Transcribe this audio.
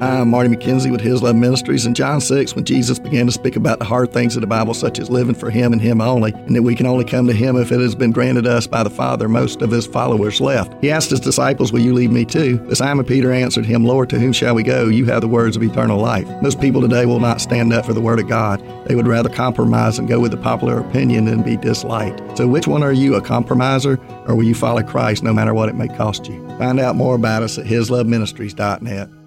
Hi, I'm Marty McKenzie with His Love Ministries. In John 6, when Jesus began to speak about the hard things of the Bible, such as living for Him and Him only, and that we can only come to Him if it has been granted us by the Father, most of His followers left. He asked His disciples, will you leave me too? But Simon Peter answered Him, Lord, to whom shall we go? You have the words of eternal life. Most people today will not stand up for the Word of God. They would rather compromise and go with the popular opinion than be disliked. So which one are you, a compromiser, or will you follow Christ no matter what it may cost you? Find out more about us at hisloveministries.net.